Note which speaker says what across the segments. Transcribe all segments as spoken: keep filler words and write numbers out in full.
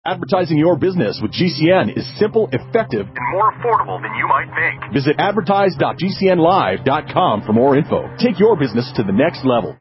Speaker 1: Advertising your business with G C N is simple, effective,
Speaker 2: and more affordable than you might think.
Speaker 1: Visit advertise dot g c n live dot com for more info. Take your business to the next level.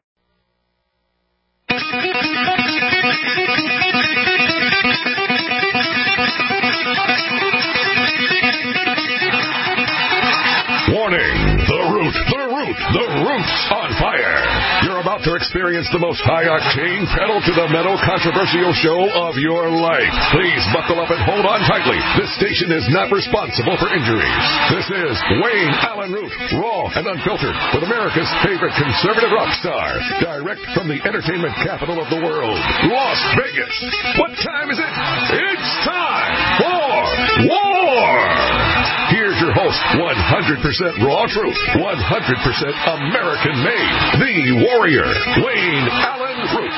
Speaker 3: Warning! The Root, the Root, the Root's on fire. You're about to experience the most high-octane, pedal-to-the-metal controversial show of your life. Please buckle up and hold on tightly. This station is not responsible for injuries. This is Wayne Allen Root, raw and unfiltered, with America's favorite conservative rock star. Direct from the entertainment capital of the world, Las Vegas. What time is it? It's time for war! Here's your host, one hundred percent raw truth, one hundred percent American-made, the warrior, Wayne Allen Root.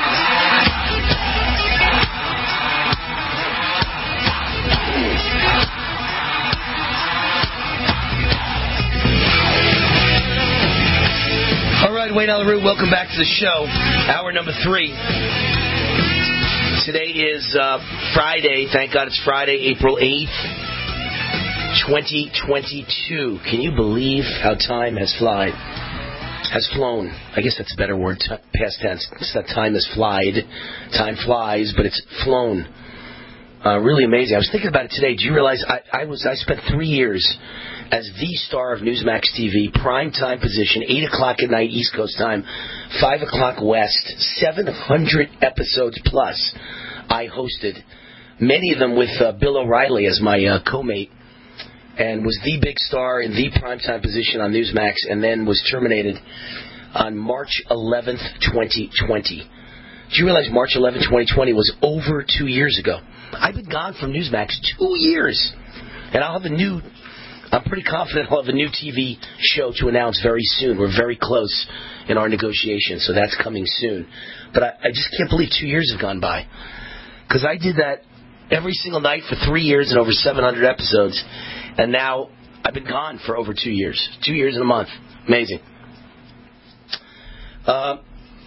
Speaker 4: All right, Wayne Allen Root, welcome back to the show. Hour number three. Today is uh, Friday. Thank God it's Friday, April eighth. twenty twenty-two. Can you believe how time has flied? Has flown. I guess that's a better word. T- past tense. It's that time has flied. Time flies, but it's flown. Uh, really amazing. I was thinking about it today. Do you realize I, I was I spent three years as the star of Newsmax T V, prime time position, eight o'clock at night East Coast time, five o'clock West, seven hundred episodes plus. I hosted many of them with uh, Bill O'Reilly as my uh, co-mate, and was the big star in the primetime position on Newsmax, and then was terminated on March eleventh, twenty twenty. Do you realize March eleventh, twenty twenty was over two years ago? I've been gone from Newsmax two years. And I'll have a new, I'm pretty confident I'll have a new T V show to announce very soon. We're very close in our negotiations, so that's coming soon. But I, I just can't believe two years have gone by. Because I did that every single night for three years and over seven hundred episodes. And now I've been gone for over two years. Two years and a month. Amazing. Uh,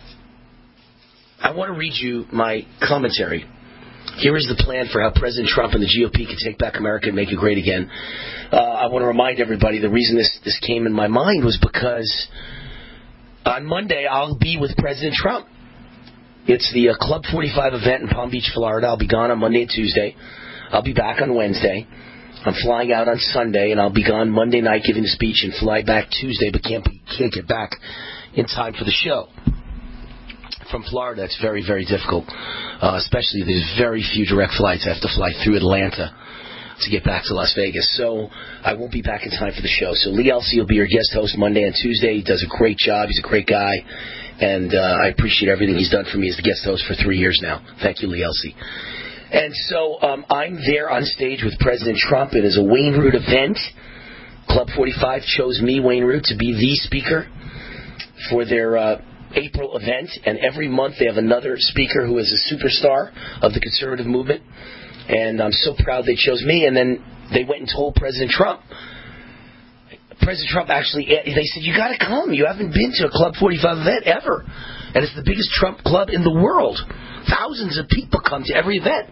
Speaker 4: I want to read you my commentary. Here is the plan for how President Trump and the G O P can take back America and make it great again. Uh, I want to remind everybody the reason this, this came in my mind was because on Monday I'll be with President Trump. It's the uh, Club forty-five event in Palm Beach, Florida. I'll be gone on Monday and Tuesday. I'll be back on Wednesday. I'm flying out on Sunday, and I'll be gone Monday night giving the speech and fly back Tuesday, but can't be, can't get back in time for the show. From Florida, it's very, very difficult, uh, especially there's very few direct flights. I have to fly through Atlanta to get back to Las Vegas, so I won't be back in time for the show. So Lee Elsey will be your guest host Monday and Tuesday. He does a great job. He's a great guy, and uh, I appreciate everything he's done for me as the guest host for three years now. Thank you, Lee Elsey. And so um, I'm there on stage with President Trump. It is a Wayne Root event. Club forty-five chose me, Wayne Root, to be the speaker for their uh, April event. And every month they have another speaker who is a superstar of the conservative movement. And I'm so proud they chose me. And then they went and told President Trump. President Trump actually, they said, you got to come. You haven't been to a Club forty-five event ever. And it's the biggest Trump club in the world. Thousands of people come to every event.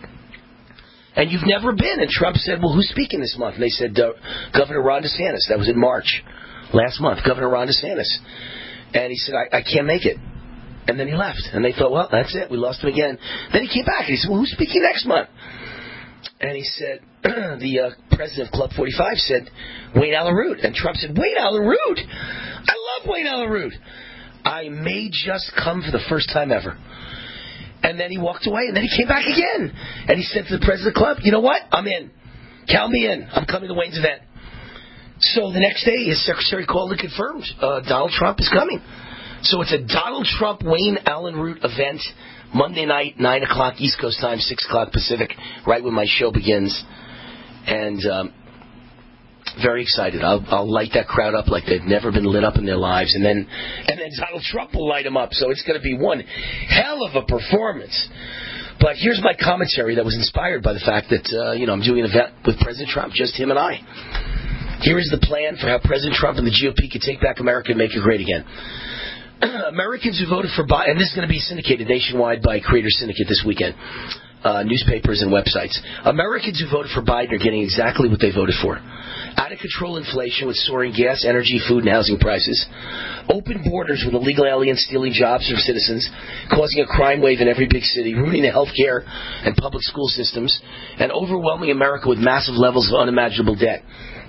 Speaker 4: And you've never been. And Trump said, well, who's speaking this month? And they said, uh, Governor Ron DeSantis. That was in March. Last month, Governor Ron DeSantis. And he said, I, I can't make it. And then he left. And they thought, well, that's it. We lost him again. Then he came back. And he said, well, who's speaking next month? And he said, the uh, president of Club forty-five said, Wayne Allen Root. And Trump said, Wayne Allen Root? I love Wayne Allen Root. I may just come for the first time ever. And then he walked away, and then he came back again. And he said to the president of the club, you know what? I'm in. Count me in. I'm coming to Wayne's event. So the next day, his secretary called and confirmed uh, Donald Trump is coming. So it's a Donald Trump, Wayne Allen Root event, Monday night, nine o'clock East Coast time, six o'clock Pacific, right when my show begins. And um, very excited. I'll, I'll light that crowd up like they've never been lit up in their lives. And then and then Donald Trump will light them up. So it's going to be one hell of a performance. But here's my commentary that was inspired by the fact that, uh, you know, I'm doing an event with President Trump, just him and I. Here is the plan for how President Trump and the G O P can take back America and make it great again. Americans who voted for Biden, and this is going to be syndicated nationwide by Creator Syndicate this weekend. uh, newspapers and websites. Americans who voted for Biden are getting exactly what they voted for. Out-of-control inflation with soaring gas, energy, food, and housing prices. Open borders with illegal aliens stealing jobs from citizens, causing a crime wave in every big city, ruining the healthcare and public school systems, and overwhelming America with massive levels of unimaginable debt.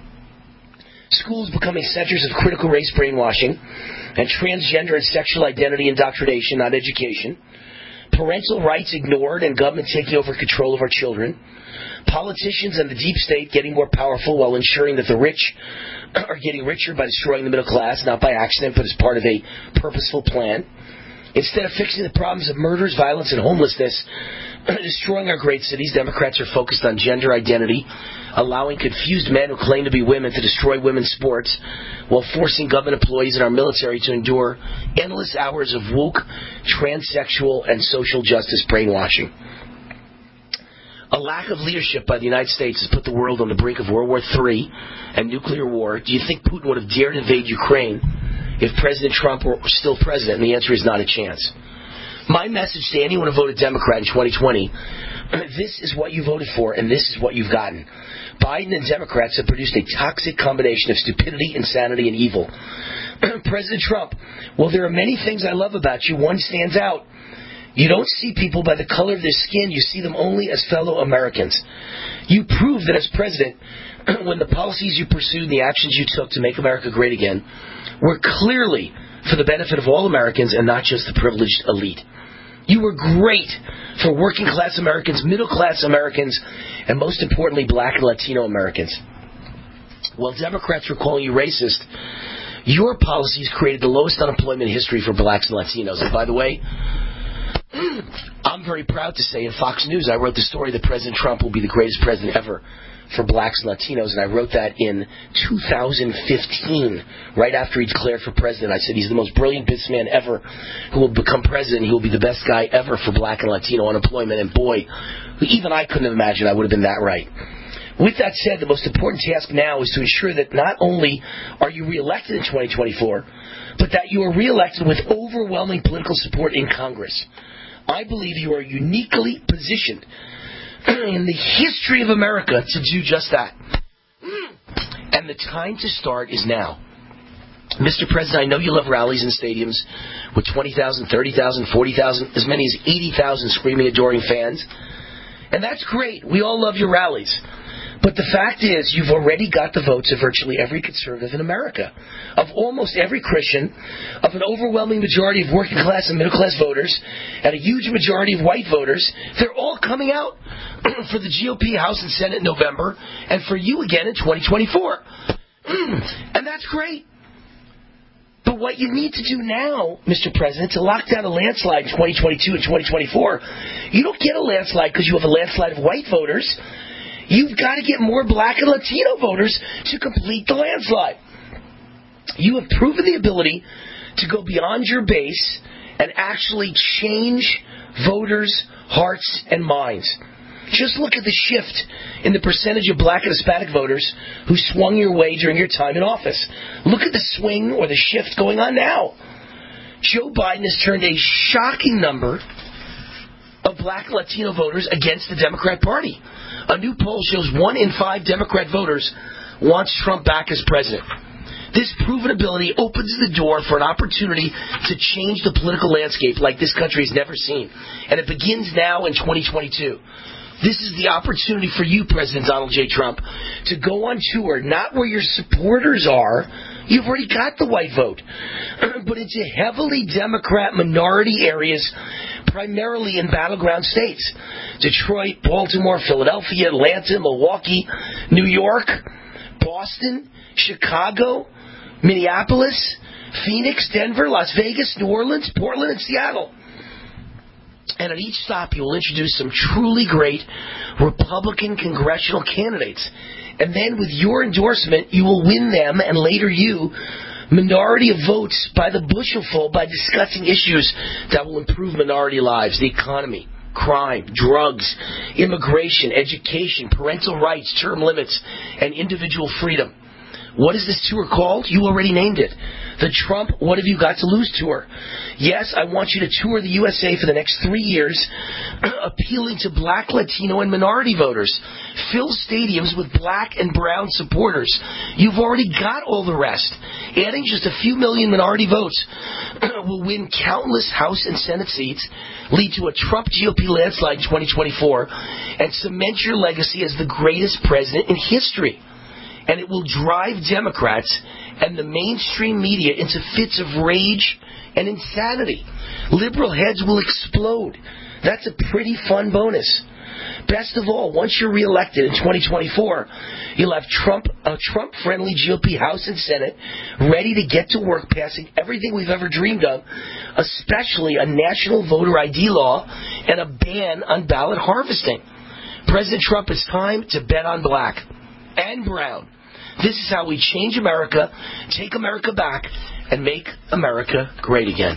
Speaker 4: Schools becoming centers of critical race brainwashing and transgender and sexual identity indoctrination, not education. Parental rights ignored and government taking over control of our children. Politicians and the deep state getting more powerful while ensuring that the rich are getting richer by destroying the middle class, not by accident, but as part of a purposeful plan. Instead of fixing the problems of murders, violence, and homelessness, destroying our great cities, Democrats are focused on gender identity, allowing confused men who claim to be women to destroy women's sports, while forcing government employees and our military to endure endless hours of woke, transsexual, and social justice brainwashing. A lack of leadership by the United States has put the world on the brink of World War Three and nuclear war. Do you think Putin would have dared invade Ukraine if President Trump were still president? And the answer is not a chance. My message to anyone who voted Democrat in twenty twenty, this is what you voted for and this is what you've gotten. Biden and Democrats have produced a toxic combination of stupidity, insanity, and evil. President Trump, well, there are many things I love about you. One stands out. You don't see people by the color of their skin. You see them only as fellow Americans. You proved that as president, when the policies you pursued and the actions you took to make America great again were clearly for the benefit of all Americans and not just the privileged elite. You were great for working-class Americans, middle-class Americans, and most importantly, black and Latino Americans. While Democrats were calling you racist, your policies created the lowest unemployment in history for blacks and Latinos. And by the way, I'm very proud to say in Fox News I wrote the story that President Trump will be the greatest president ever for blacks and Latinos, and I wrote that in two thousand fifteen, right after he declared for president. I said he's the most brilliant businessman ever who will become president. He will be the best guy ever for black and Latino unemployment, and boy, even I couldn't have imagined I would have been that right. With that said, the most important task now is to ensure that not only are you reelected in twenty twenty-four, but that you are reelected with overwhelming political support in Congress. I believe you are uniquely positioned in the history of America to do just that. And the time to start is now. Mister President, I know you love rallies in stadiums with twenty thousand, thirty thousand, forty thousand, as many as eighty thousand screaming, adoring fans. And that's great. We all love your rallies. But the fact is, you've already got the votes of virtually every conservative in America, of almost every Christian, of an overwhelming majority of working class and middle class voters, and a huge majority of white voters. They're all coming out for the G O P House and Senate in November, and for you again in twenty twenty-four. And that's great. But what you need to do now, Mister President, to lock down a landslide in twenty twenty-two and twenty twenty-four, you don't get a landslide because you have a landslide of white voters. You've got to get more black and Latino voters to complete the landslide. You have proven the ability to go beyond your base and actually change voters' hearts and minds. Just look at the shift in the percentage of black and Hispanic voters who swung your way during your time in office. Look at the swing or the shift going on now. Joe Biden has turned a shocking number of black and Latino voters against the Democrat Party. A new poll shows one in five Democrat voters wants Trump back as president. This proven ability opens the door for an opportunity to change the political landscape like this country has never seen. And it begins now in twenty twenty-two. This is the opportunity for you, President Donald J. Trump, to go on tour, not where your supporters are. You've already got the white vote. But into heavily Democrat minority areas, primarily in battleground states. Detroit, Baltimore, Philadelphia, Atlanta, Milwaukee, New York, Boston, Chicago, Minneapolis, Phoenix, Denver, Las Vegas, New Orleans, Portland, and Seattle. And at each stop, you will introduce some truly great Republican congressional candidates. And then with your endorsement, you will win them, and later you, minority of votes by the bushelful by discussing issues that will improve minority lives, the economy, crime, drugs, immigration, education, parental rights, term limits, and individual freedom. What is this tour called? You already named it. The Trump What Have You Got to Lose tour. Yes, I want you to tour the U S A for the next three years, appealing to black, Latino, and minority voters. Fill stadiums with black and brown supporters. You've already got all the rest. Adding just a few million minority votes will win countless House and Senate seats, lead to a Trump G O P landslide in twenty twenty-four, and cement your legacy as the greatest president in history. And it will drive Democrats and the mainstream media into fits of rage and insanity. Liberal heads will explode. That's a pretty fun bonus. Best of all, once you're reelected in twenty twenty-four, you'll have Trump, a Trump-friendly G O P House and Senate ready to get to work passing everything we've ever dreamed of, especially a national voter I D law and a ban on ballot harvesting. President Trump, it's time to bet on black and brown. This is how we change America, take America back, and make America great again.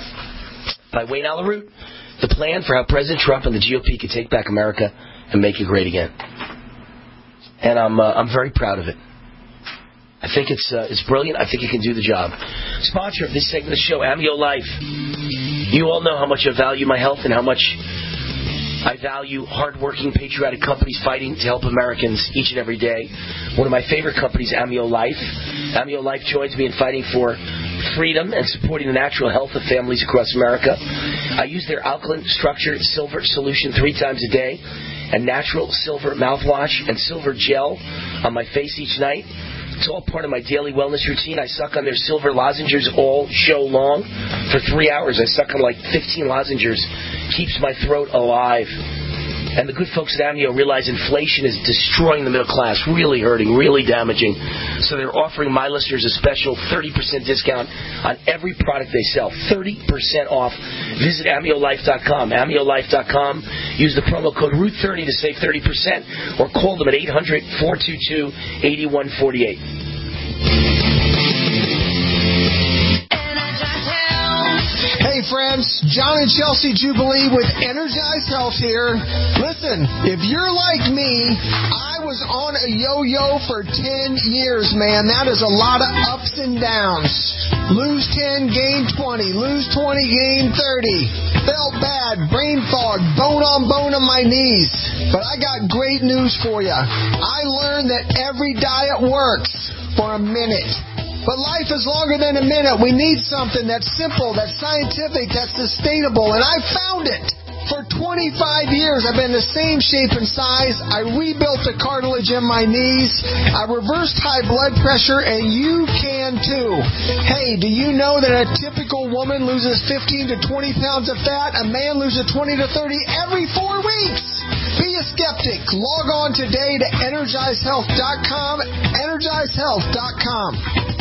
Speaker 4: By Wayne Allyn Root, the plan for how President Trump and the G O P can take back America and make it great again. And I'm uh, I'm very proud of it. I think it's uh, it's brilliant. I think it can do the job. Sponsor of this segment of the show, Amio Life. You all know how much I value my health and how much I value hardworking, patriotic companies fighting to help Americans each and every day. One of my favorite companies, Amio Life. Amio Life joins me in fighting for freedom and supporting the natural health of families across America. I use their alkaline structured silver solution three times a day, and natural silver mouthwash and silver gel on my face each night. It's all part of my daily wellness routine. I suck on their silver lozenges all show long. For three hours, I suck on like fifteen lozenges. Keeps my throat alive. And the good folks at Amio realize inflation is destroying the middle class, really hurting, really damaging. So they're offering my listeners a special thirty percent discount on every product they sell. thirty percent off. Visit amio life dot com. amio life dot com. Use the promo code root thirty to save thirty percent or call them at eight hundred, four two two, eight one four eight.
Speaker 5: Hey friends, John and Chelsea Jubilee with Energize Health here. Listen, if you're like me, I was on a yo-yo for ten years, man. That is a lot of ups and downs. Lose ten, gain twenty. Lose twenty, gain thirty. Felt bad, brain fog, bone on bone on my knees. But I got great news for you. I learned that every diet works for a minute. But life is longer than a minute. We need something that's simple, that's scientific, that's sustainable. And I found it. For twenty-five years, I've been the same shape and size. I rebuilt the cartilage in my knees. I reversed high blood pressure, and you can too. Hey, do you know that a typical woman loses fifteen to twenty pounds of fat? A man loses twenty to thirty every four weeks. Be a skeptic. Log on today to energize health dot com. energize health dot com.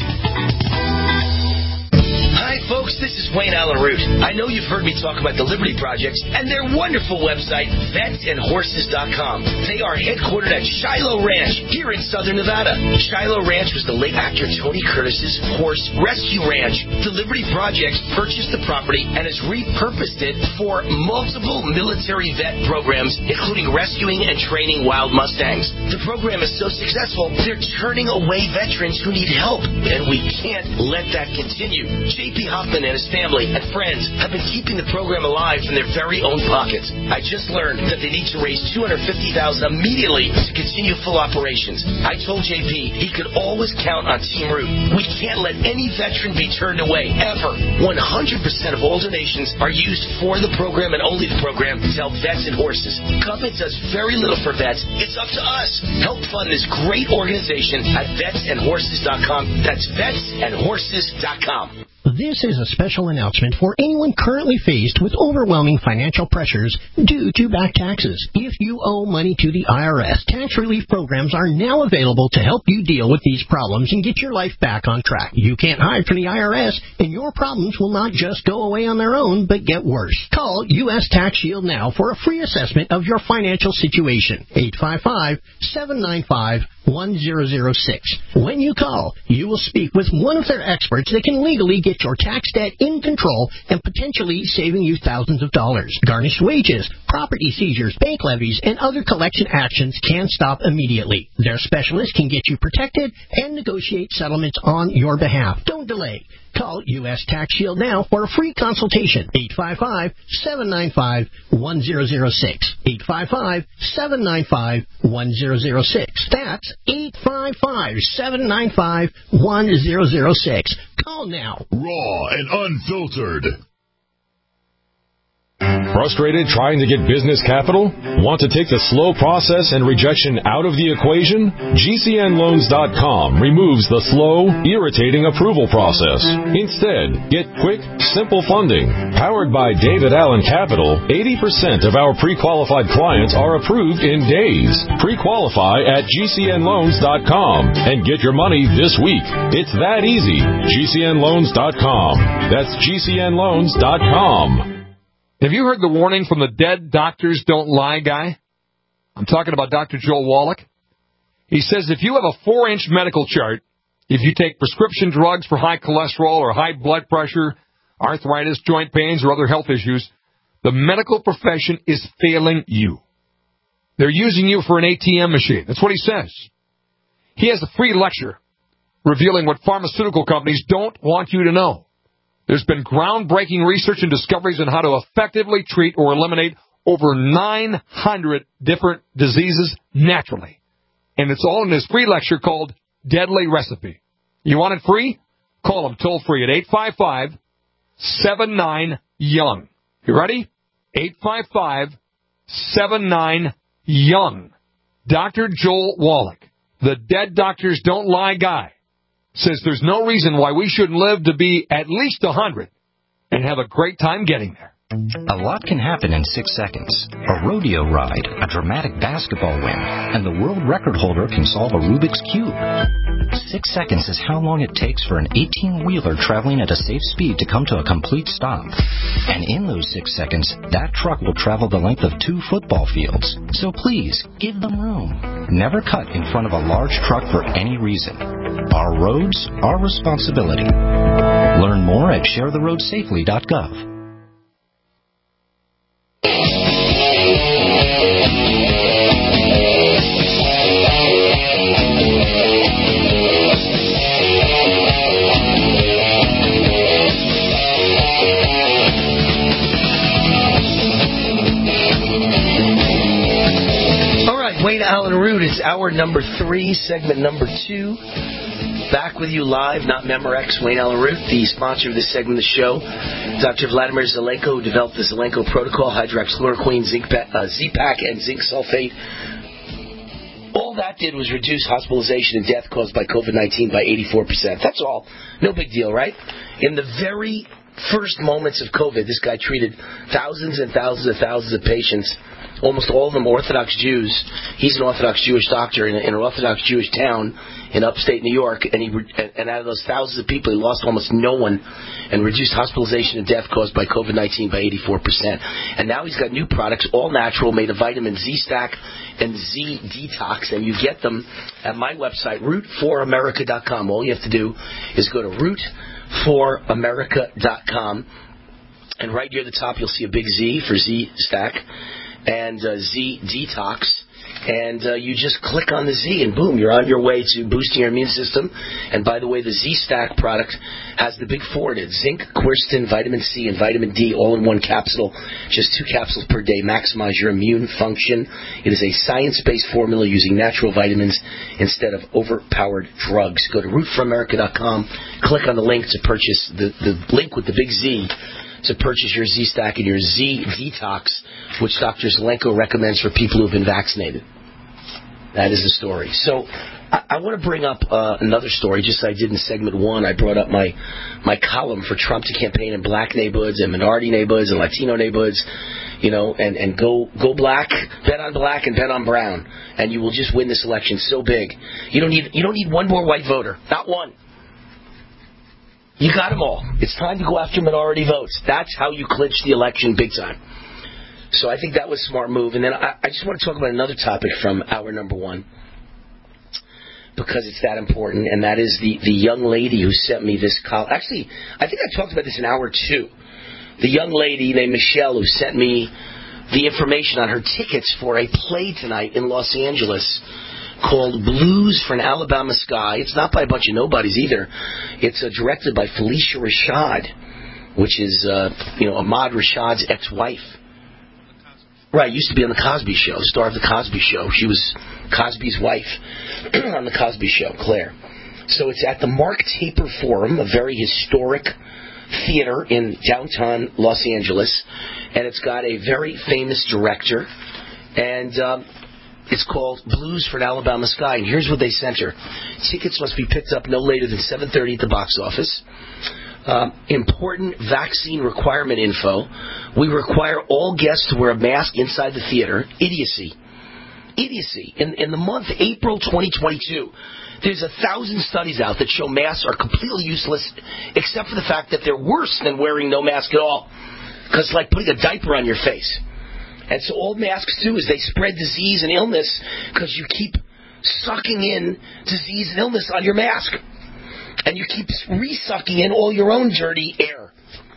Speaker 4: Hi, folks. This is Wayne Allyn Root. I know you've heard me talk about the Liberty Project and their wonderful website, vets and horses dot com. They are headquartered at Shiloh Ranch here in southern Nevada. Shiloh Ranch was the late actor Tony Curtis's horse rescue ranch. The Liberty Project purchased the property and has repurposed it for multiple military vet programs, including rescuing and training wild Mustangs. The program is so successful, they're turning away veterans who need help, and we can't let that continue. J P Hoffman and his family and friends have been keeping the program alive from their very own pockets. I just learned that they need to raise two hundred fifty thousand dollars immediately to continue full operations. I told J P he could always count on Team Root. We can't let any veteran be turned away, ever. one hundred percent of all donations are used for the program and only the program to help vets and horses. Government does very little for vets. It's up to us. Help fund this great organization at vets and horses dot com. That's vets and horses dot com.
Speaker 6: This is a special announcement for anyone currently faced with overwhelming financial pressures due to back taxes. If you owe money to the I R S, tax relief programs are now available to help you deal with these problems and get your life back on track. You can't hide from the I R S, and your problems will not just go away on their own, but get worse. Call U S Tax Shield now for a free assessment of your financial situation. eight five five, seven nine five, one zero zero six. When you call, you will speak with one of their experts that can legally get your your tax debt in control and potentially saving you thousands of dollars. Garnished wages, property seizures, bank levies, and other collection actions can stop immediately. Their specialists can get you protected and negotiate settlements on your behalf. Don't delay. Call U S Tax Shield now for a free consultation. eight five five, seven nine five, one zero zero six. eight five five, seven nine five, one zero zero six. That's eight five five, seven nine five, one zero zero six. Call now.
Speaker 3: Raw and unfiltered.
Speaker 7: Frustrated trying to get business capital? Want to take the slow process and rejection out of the equation? G C N loans dot com removes the slow, irritating approval process. Instead, get quick, simple funding. Powered by David Allen Capital, eighty percent of our pre-qualified clients are approved in days. Pre-qualify at G C N loans dot com and get your money this week. It's that easy. G C N loans dot com. That's G C N loans dot com.
Speaker 8: Have you heard the warning from the dead doctors don't lie guy? I'm talking about Doctor Joel Wallach. He says if you have a four-inch medical chart, if you take prescription drugs for high cholesterol or high blood pressure, arthritis, joint pains, or other health issues, the medical profession is failing you. They're using you for an A T M machine. That's what he says. He has a free lecture revealing what pharmaceutical companies don't want you to know. There's been groundbreaking research and discoveries on how to effectively treat or eliminate over nine hundred different diseases naturally. And it's all in this free lecture called Deadly Recipe. You want it free? Call them toll free at eight five five, seven nine, young. You ready? eight five five, seven nine, young. Doctor Joel Wallach, the dead doctors don't lie guy, says there's no reason why we shouldn't live to be at least one hundred and have a great time getting there.
Speaker 9: A lot can happen in six seconds. A rodeo ride, a dramatic basketball win, and the world record holder can solve a Rubik's Cube. Six seconds is how long it takes for an eighteen-wheeler traveling at a safe speed to come to a complete stop. And in those six seconds, that truck will travel the length of two football fields. So please, give them room. Never cut in front of a large truck for any reason. Our roads, our responsibility. Learn more at share the road safely dot gov.
Speaker 4: Wayne Allen Root, it's hour number three, segment number two. Back with you live, not Memorex. Wayne Allen Root, the sponsor of this segment of the show. Doctor Vladimir Zelenko, who developed the Zelenko protocol, hydroxychloroquine, zinc, uh, Z-Pak, and zinc sulfate. All that did was reduce hospitalization and death caused by COVID nineteen by eighty-four percent. That's all. No big deal, right? In the very first moments of COVID, this guy treated thousands and thousands and thousands of patients, almost all of them Orthodox Jews. He's an Orthodox Jewish doctor in, a, in an Orthodox Jewish town in upstate New York, and he and out of those thousands of people, he lost almost no one and reduced hospitalization and death caused by COVID nineteen by eighty-four percent. And now he's got new products, all natural, made of vitamin Z-Stack and Z-Detox, and you get them at my website, root for america dot com. All you have to do is go to root for america dot com, and right near the top you'll see a big Z for Z-Stack and uh, Z-Detox, and uh, you just click on the Z, and boom, you're on your way to boosting your immune system. And by the way, the Z-Stack product has the big four in it: zinc, quercetin, vitamin C, and vitamin D, all in one capsule. Just two capsules per day. Maximize your immune function. It is a science-based formula using natural vitamins instead of overpowered drugs. Go to root for america dot com, click on the link to purchase, the, the link with the big Z, to purchase your Z-Stack and your Z-Detox, which Doctor Zelenko recommends for people who have been vaccinated. That is the story. So I, I want to bring up uh, another story, just as I did in segment one. I brought up my, my column for Trump to campaign in black neighborhoods and minority neighborhoods and Latino neighborhoods, you know, and, and go go black, bet on black, and bet on brown, and you will just win this election so big. You don't need you don't need one more white voter, not one. You got them all. It's time to go after minority votes. That's how you clinch the election big time. So I think that was a smart move. And then I, I just want to talk about another topic from hour number one. because it's that important, and that is the, the young lady who sent me this call. Actually, I think I talked about this in hour two. The young lady named Michelle who sent me the information on her tickets for a play tonight in Los Angeles called Blues for an Alabama Sky. It's not by a bunch of nobodies either. It's uh, directed by Felicia Rashad, which is, uh, you know, Ahmad Rashad's ex-wife. Right, used to be on The Cosby Show, star of The Cosby Show. She was Cosby's wife on The Cosby Show, Claire. So it's at the Mark Taper Forum, a very historic theater in downtown Los Angeles, and it's got a very famous director, and um, it's called Blues for an Alabama Sky, and here's what they sent her. Tickets must be picked up no later than seven thirty at the box office. Um, important vaccine requirement info. We require all guests to wear a mask inside the theater. Idiocy. Idiocy. In, in the month April twenty twenty-two, there's a thousand studies out that show masks are completely useless, except for the fact that they're worse than wearing no mask at all. Because it's like putting a diaper on your face. And so all masks do is they spread disease and illness because you keep sucking in disease and illness on your mask. And you keep re-sucking in all your own dirty air.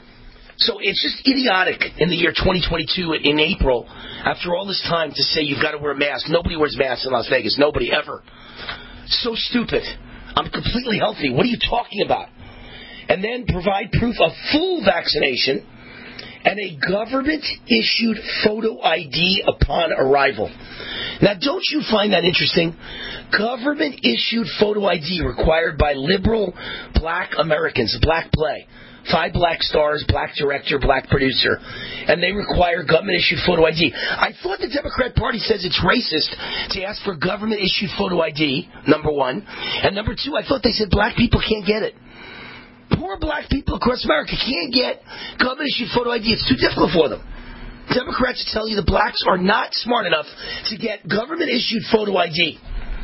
Speaker 4: So it's just idiotic in the year twenty twenty-two, in April, after all this time, to say you've got to wear a mask. Nobody wears masks in Las Vegas. Nobody, ever. So stupid. I'm completely healthy. What are you talking about? And then provide proof of full vaccination and a government-issued photo I D upon arrival. Now, don't you find that interesting? Government-issued photo I D required by liberal black Americans, black play. Five black stars, black director, black producer. And they require government-issued photo I D. I thought the Democrat Party says it's racist to ask for government-issued photo I D, number one. And number two, I thought they said black people can't get it. Poor black people across America can't get government-issued photo I D. It's too difficult for them. Democrats tell you the blacks are not smart enough to get government-issued photo I D.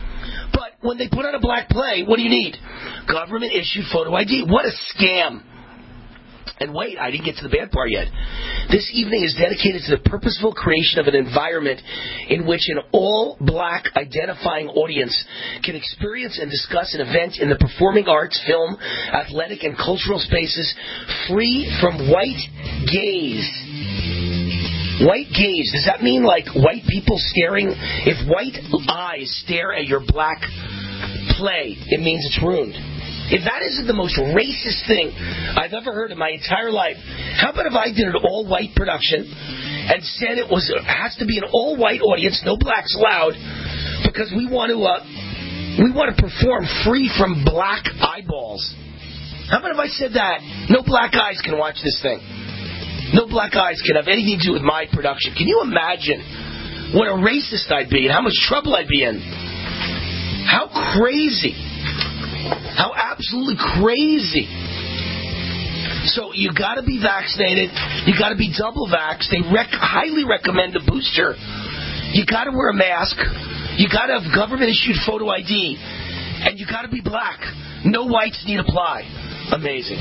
Speaker 4: But when they put on a black play, what do you need? Government-issued photo I D. What a scam. And wait, I didn't get to the bad part yet. This evening is dedicated to the purposeful creation of an environment in which an all-black identifying audience can experience and discuss an event in the performing arts, film, athletic, and cultural spaces free from white gaze. White gaze, does that mean like white people staring? If white eyes stare at your black play, it means it's ruined. If that isn't the most racist thing I've ever heard in my entire life, how about if I did an all-white production and said it was has to be an all-white audience, no blacks allowed, because we want to uh, we want to perform free from black eyeballs. How about if I said that? No black eyes can watch this thing. No black eyes can have anything to do with my production. Can you imagine what a racist I'd be and how much trouble I'd be in? How crazy. How absolutely crazy. So you got to be vaccinated. You got to be double vaxxed. They rec- highly recommend a booster. You got to wear a mask. You got to have government-issued photo I D. And you got to be black. No whites need apply. Amazing.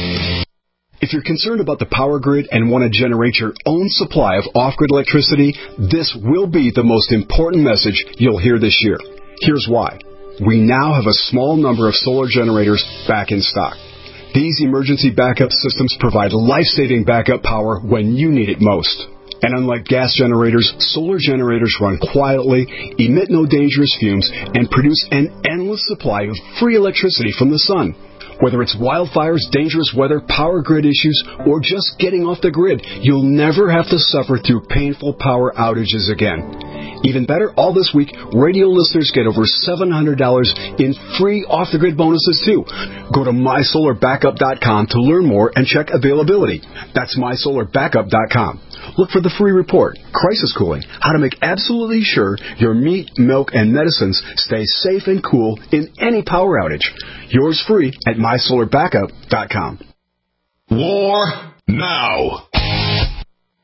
Speaker 10: If you're concerned about the power grid and want to generate your own supply of off-grid electricity, this will be the most important message you'll hear this year. Here's why. We now have a small number of solar generators back in stock. These emergency backup systems provide life-saving backup power when you need it most. And unlike gas generators, solar generators run quietly, emit no dangerous fumes, and produce an endless supply of free electricity from the sun. Whether it's wildfires, dangerous weather, power grid issues, or just getting off the grid, you'll never have to suffer through painful power outages again. Even better, all this week, radio listeners get over seven hundred dollars in free off-the-grid bonuses, too. Go to my solar backup dot com to learn more and check availability. That's my solar backup dot com. Look for the free report, Crisis Cooling, how to make absolutely sure your meat, milk, and medicines stay safe and cool in any power outage. Yours free at my solar backup dot com.
Speaker 3: War now.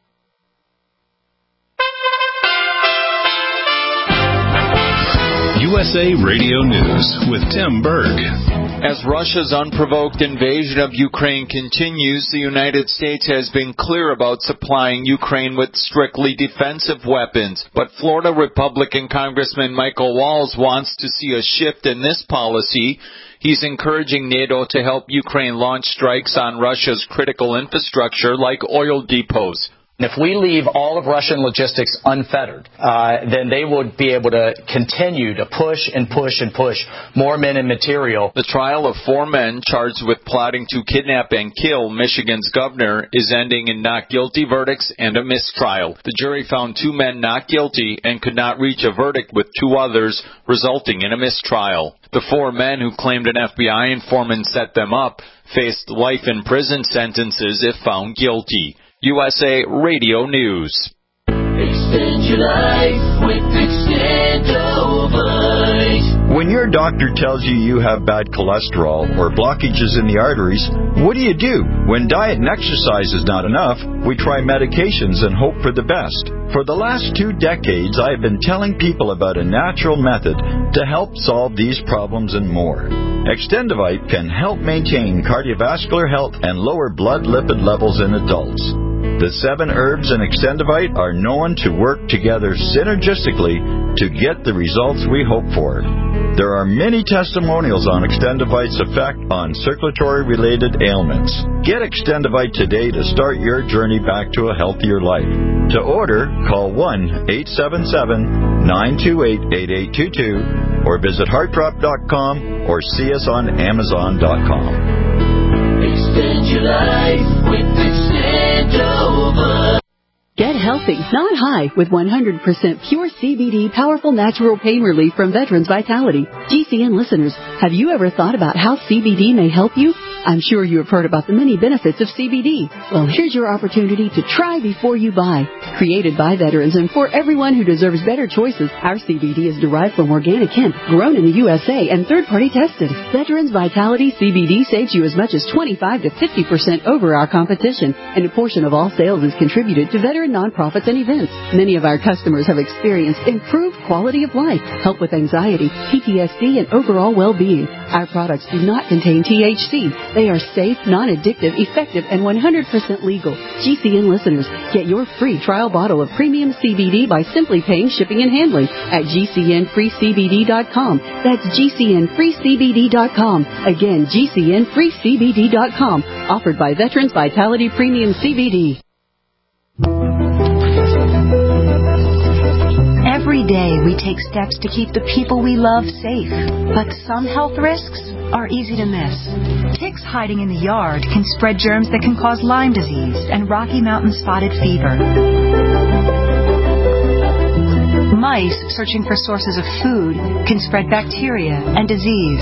Speaker 11: U U S A Radio News with Tim Berg.
Speaker 12: As Russia's unprovoked invasion of Ukraine continues, the United States has been clear about supplying Ukraine with strictly defensive weapons. But Florida Republican Congressman Michael Walz wants to see a shift in this policy. He's encouraging NATO to help Ukraine launch strikes on Russia's critical infrastructure like oil depots.
Speaker 13: If we leave all of Russian logistics unfettered, uh, then they would be able to continue to push and push and push more men and material.
Speaker 12: The trial of four men charged with plotting to kidnap and kill Michigan's governor is ending in not guilty verdicts and a mistrial. The jury found two men not guilty and could not reach a verdict with two others, resulting in a mistrial. The four men who claimed an F B I informant set them up faced life in prison sentences if found guilty. U S A Radio News.
Speaker 14: Extend your life with Extendovite.
Speaker 15: When your doctor tells you you have bad cholesterol or blockages in the arteries, what do you do? When diet and exercise is not enough, we try medications and hope for the best. For the last two decades, I have been telling people about a natural method to help solve these problems and more. Extendovite can help maintain cardiovascular health and lower blood lipid levels in adults. The seven herbs in Extendovite are known to work together synergistically to get the results we hope for. There are many testimonials on Extendovite's effect on circulatory-related ailments. Get Extendovite today to start your journey back to a healthier life. To order, call one eight seven seven, nine two eight, eight eight two two or visit heart drop dot com or see us on amazon dot com.
Speaker 14: Extend your life with Extendovite.
Speaker 16: Get healthy, not high, with one hundred percent pure C B D powerful natural pain relief from Veterans Vitality. G C N listeners, have you ever thought about how C B D may help you? I'm sure you have heard about the many benefits of C B D. Well, here's your opportunity to try before you buy. Created by veterans and for everyone who deserves better choices, our C B D is derived from organic hemp, grown in the U S A and third-party tested. Veterans Vitality C B D saves you as much as twenty-five to fifty percent over our competition, and a portion of all sales is contributed to veteran nonprofits and events. Many of our customers have experienced improved quality of life, help with anxiety, P T S D, and overall well-being. Our products do not contain T H C. They are safe, non-addictive, effective, and one hundred percent legal. G C N listeners, get your free trial bottle of premium C B D by simply paying shipping and handling at G C N free C B D dot com. That's G C N free C B D dot com. Again, G C N free C B D dot com. Offered by Veterans Vitality Premium C B D.
Speaker 17: Every day we take steps to keep the people we love safe, but some health risks are easy to miss. Ticks hiding in the yard can spread germs that can cause Lyme disease and Rocky Mountain spotted fever. Mice searching for sources of food can spread bacteria and disease.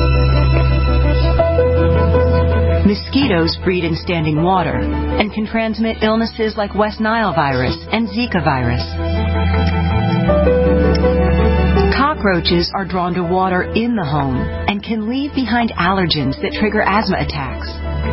Speaker 17: Mosquitoes breed in standing water and can transmit illnesses like West Nile virus and Zika virus. Cockroaches are drawn to water in the home and can leave behind allergens that trigger asthma attacks.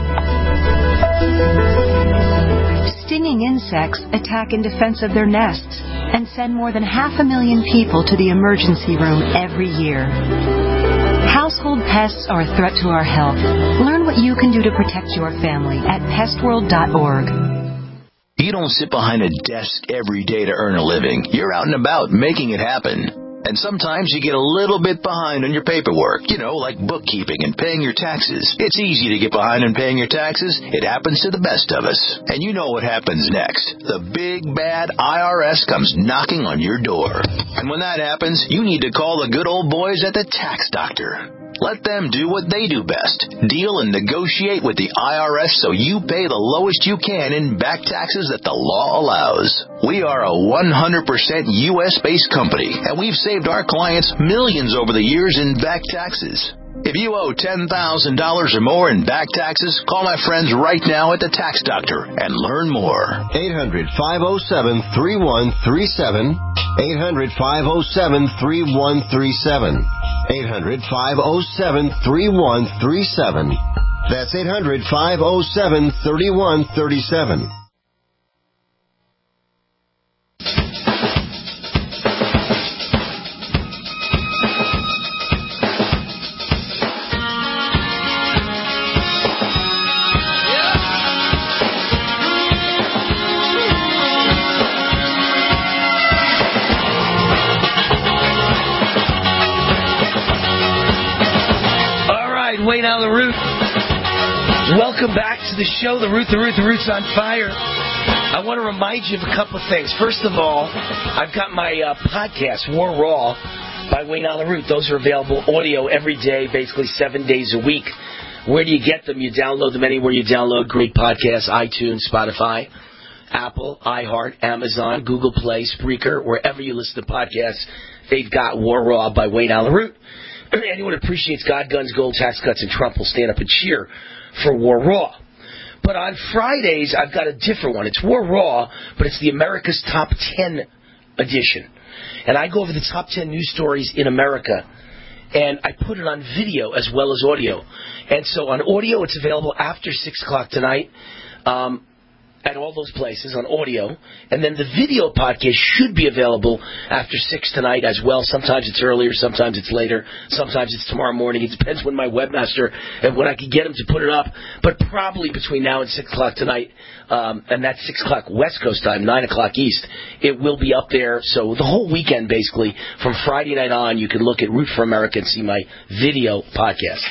Speaker 17: Stinging insects attack in defense of their nests and send more than half a million people to the emergency room every year. Household pests are a threat to our health. Learn what you can do to protect your family at pest world dot org.
Speaker 18: You don't sit behind a desk every day to earn a living. You're out and about making it happen. And sometimes you get a little bit behind on your paperwork, you know, like bookkeeping and paying your taxes. It's easy to get behind on paying your taxes. It happens to the best of us. And you know what happens next. The big, bad I R S comes knocking on your door. And when that happens, you need to call the good old boys at the Tax Doctor. Let them do what they do best. Deal and negotiate with the I R S so you pay the lowest you can in back taxes that the law allows. We are a one hundred percent U S based company, and we've saved our clients millions over the years in back taxes. If you owe ten thousand dollars or more in back taxes, call my friends right now at the Tax Doctor and learn more.
Speaker 19: eight hundred, five oh seven, three one three seven. eight hundred, five oh seven, three one three seven. eight hundred, five oh seven, three one three seven. That's eight hundred, five oh seven, three one three seven.
Speaker 4: Wayne Allyn Root. Welcome back to the show, The Root, The Root, The Root's on Fire. I want to remind you of a couple of things. First of all, I've got my uh, podcast, War Raw, by Wayne Allyn Root. Those are available audio every day, basically seven days a week. Where do you get them? You download them anywhere you download great podcasts, iTunes, Spotify, Apple, iHeart, Amazon, Google Play, Spreaker, wherever you listen to podcasts, they've got War Raw by Wayne Allyn Root. Anyone who appreciates God, guns, gold, tax cuts, and Trump will stand up and cheer for War Raw. But on Fridays, I've got a different one. It's War Raw, but it's the America's Top ten edition. And I go over the top ten news stories in America, and I put it on video as well as audio. And so on audio, it's available after six o'clock tonight. Um... at all those places on audio, and then the video podcast should be available after six tonight as well. Sometimes it's earlier, sometimes it's later, sometimes it's tomorrow morning. It depends when my webmaster and when I can get him to put it up, but probably between now and six o'clock tonight, um, and that's six o'clock West Coast time, nine o'clock East, it will be up there. So the whole weekend, basically, from Friday night on, you can look at Root for America and see my video podcast.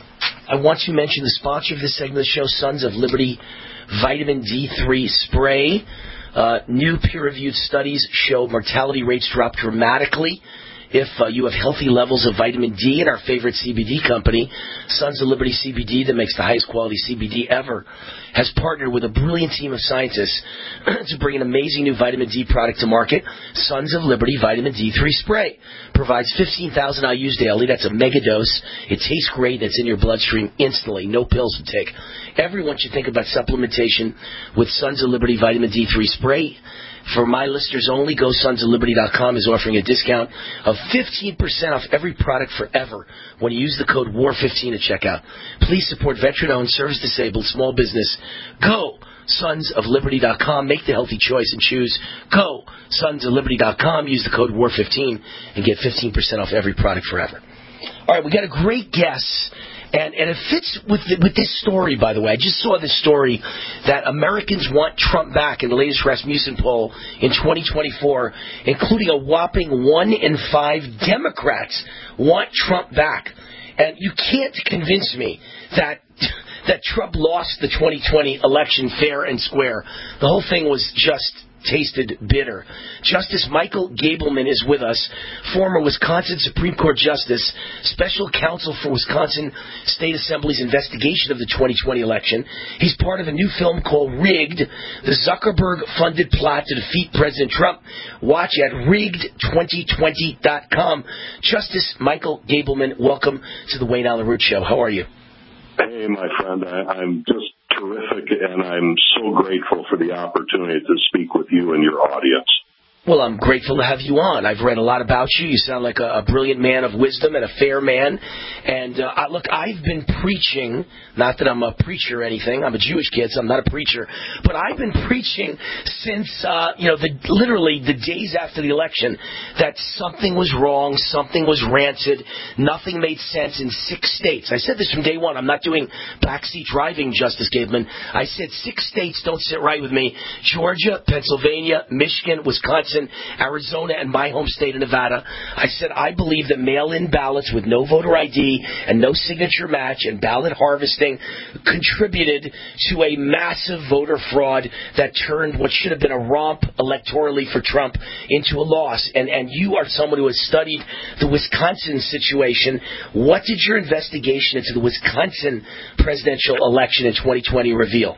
Speaker 4: I want to mention the sponsor of this segment of the show, Sons of Liberty Vitamin D three Spray. Uh, new peer-reviewed studies show mortality rates drop dramatically if uh, you have healthy levels of vitamin D. And our favorite C B D company, Sons of Liberty C B D, that makes the highest quality C B D ever, has partnered with a brilliant team of scientists to bring an amazing new vitamin D product to market. Sons of Liberty Vitamin D three Spray provides fifteen thousand I U's daily. That's a mega dose. It tastes great. It's in your bloodstream instantly. No pills to take. Everyone should think about supplementation with Sons of Liberty Vitamin D three Spray. For my listeners only, go sons of liberty dot com is offering a discount of fifteen percent off every product forever when you use the code war fifteen at checkout. Please support veteran-owned, service-disabled, small business. Go sons of liberty dot com. Make the healthy choice and choose Go sons of liberty dot com. Use the code war fifteen and get fifteen percent off every product forever. All right, we got a great guest. And, and it fits with the, with this story, by the way. I just saw this story that Americans want Trump back in the latest Rasmussen poll in twenty twenty-four, including a whopping one in five Democrats want Trump back. And you can't convince me that that Trump lost the twenty twenty election fair and square. The whole thing was just tasted bitter. Justice Michael Gableman is with us, former Wisconsin Supreme Court Justice, special counsel for Wisconsin State Assembly's investigation of the twenty twenty election. He's part of a new film called Rigged, the Zuckerberg-funded plot to defeat President Trump. Watch at rigged twenty twenty dot com. Justice Michael Gableman, welcome to the Wayne Allyn Root Show. How are you?
Speaker 20: Hey, my friend. I, I'm just terrific, and I'm so grateful for the opportunity to speak with you and your audience.
Speaker 4: Well, I'm grateful to have you on. I've read a lot about you. You sound like a, a brilliant man of wisdom and a fair man. And, uh, I, look, I've been preaching, not that I'm a preacher or anything. I'm a Jewish kid, so I'm not a preacher. But I've been preaching since, uh, you know, the, literally the days after the election that something was wrong, something was rancid, nothing made sense in six states. I said this from day one. I'm not doing backseat driving, Justice Gableman. I said six states don't sit right with me. Georgia, Pennsylvania, Michigan, Wisconsin, Arizona, and my home state of Nevada. I said I believe that mail-in ballots with no voter I D and no signature match and ballot harvesting contributed to a massive voter fraud that turned what should have been a romp electorally for Trump into a loss. And, and you are someone who has studied the Wisconsin situation. What did your investigation into the Wisconsin presidential election in twenty twenty reveal?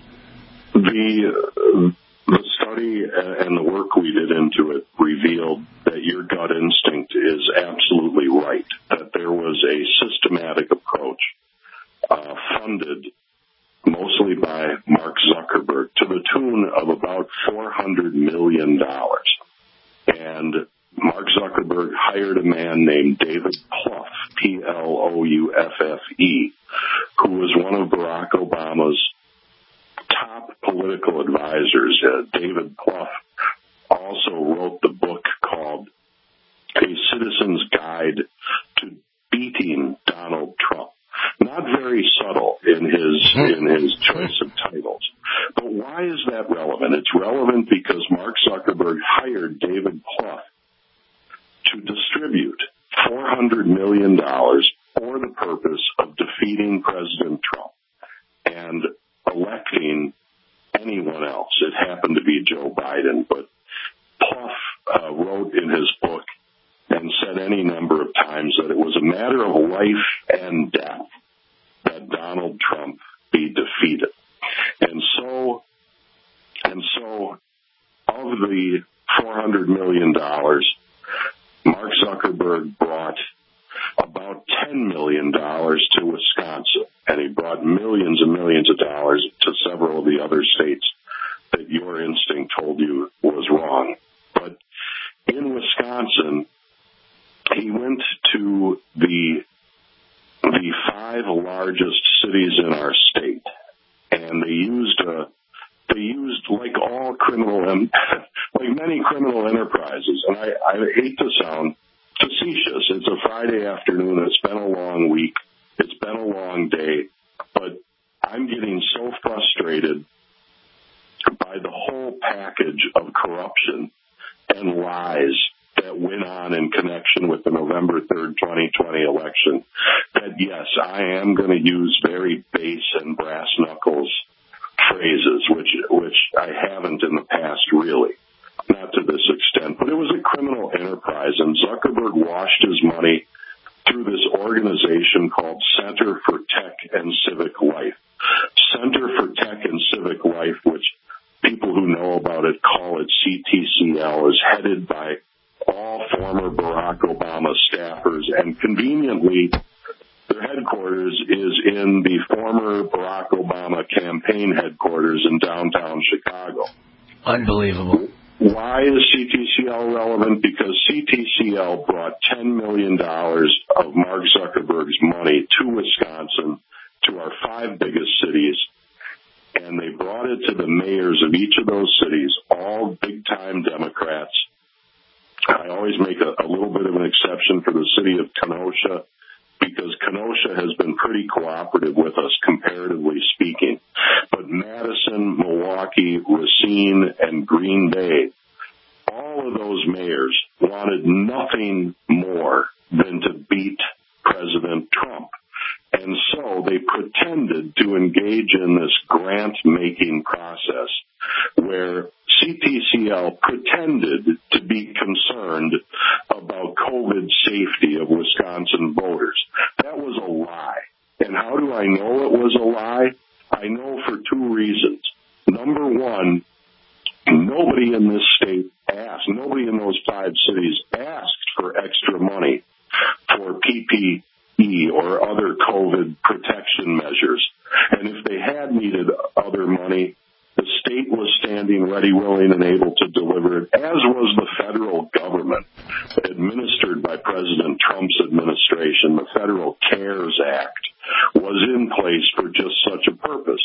Speaker 20: The... Uh, The study and the work we did into it revealed that your gut instinct is absolutely right, that there was a systematic approach uh, funded mostly by Mark Zuckerberg to the tune of about four hundred million dollars. And Mark Zuckerberg hired a man named David Plouffe, P L O U F F E, who was one of Barack Obama's top political advisors. Uh, David Plouffe also wrote the book called A Citizen's Guide to Beating Donald Trump. Not very subtle in his in his choice of titles. But why is that relevant? It's relevant because Mark Zuckerberg hired David Plouffe to distribute four hundred million dollars for the purpose of defeating defeating President Trump and electing anyone else. It happened to be Joe Biden, but Pluff uh, wrote in his book and said any number of times that it was a matter of life and death that Donald Trump be defeated. And so, and so of the four hundred million dollars, Mark Zuckerberg brought about ten million dollars to Wisconsin, and he brought millions and millions of dollars to several of the other states that your instinct told you was wrong. But in Wisconsin, he went to the the five largest cities in our state, and they used a they used like all criminal like many criminal enterprises. And I, I hate to sound facetious. It's a Friday afternoon. It's been a long week. It's been a long day, but I'm getting so frustrated by the whole package of corruption and lies that went on in connection with the November third, twenty twenty election that, yes, I am going to use very base and brass knuckles phrases, which which I haven't in the past, really, not to this extent. But it was a criminal enterprise, and Zuckerberg washed his money through this organization called Center for Tech and Civic Life. Center for Tech and Civic Life, which people who know about it call it C T C L, is headed by all former Barack Obama staffers, and conveniently, their headquarters is in the former Barack Obama campaign headquarters in downtown Chicago.
Speaker 4: Unbelievable.
Speaker 20: Why is C T C L relevant? Because C T C L brought ten million dollars of Mark Zuckerberg's money to Wisconsin, to our five biggest cities, and they brought it to the mayors of each of those cities, all big-time Democrats. I always make a, a little bit of an exception for the city of Kenosha, because Kenosha has been pretty cooperative with us, comparatively speaking. But Madison, Milwaukee, Racine, and Green Bay, all of those mayors wanted nothing more than to beat President Trump. And so they pretended to engage in this grant-making process where C T C L pretended to be concerned about COVID safety of Wisconsin voters. That was a lie. And how do I know it was a lie? I know for two reasons. Number one, nobody in this state asked, nobody in those five cities asked for extra money for P P E or other COVID protection measures. And if they had needed other money, the state was standing ready, willing, and able to deliver it, as was the federal government, administered by President Trump's administration. The Federal CARES Act was in place for just such a purpose.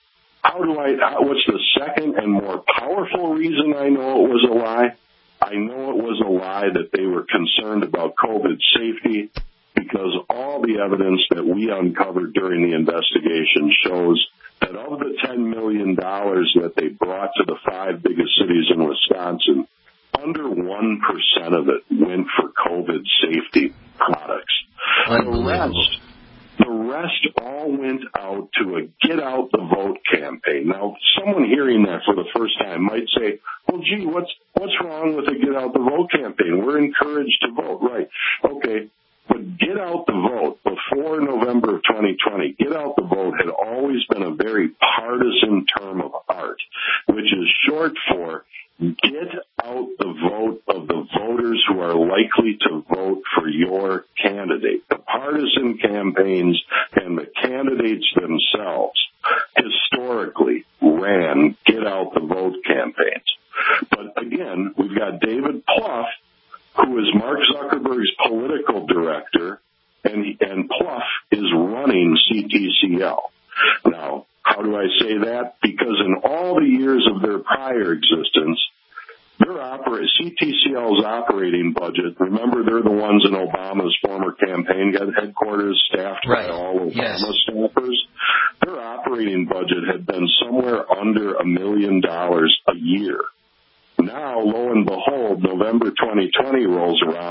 Speaker 20: How do I, what's the second and more powerful reason I know it was a lie? I know it was a lie that they were concerned about COVID safety, because all the evidence that we uncovered during the investigation shows that of the ten million dollars that they brought to the five biggest cities in Wisconsin, under one percent of it went for COVID safety products. The rest, the rest all went out to a Get Out the Vote campaign. Now, someone hearing that for the first time might say, well, gee, what's, what's wrong with a Get Out the Vote campaign? We're encouraged to vote. Right. Okay. But Get Out the Vote, before November of twenty twenty, Get Out the Vote had always been a very partisan term of art, which is short for get out the vote of the voters who are likely to vote for your candidate. The partisan campaigns and the candidates themselves historically ran Get Out the Vote campaigns. But again, we've got David Pluff, who is Mark Zuckerberg's political director, and, and Pluff is running C T C L. Now, how do I say that? Because in all the years of their prior existence, their oper- C T C L's operating budget, remember they're the ones in Obama's former campaign headquarters, staffed right. by all Obama yes. staffers. Their operating budget had been somewhere under a million dollars a year. Now, lo and behold, November twenty twenty rolls around,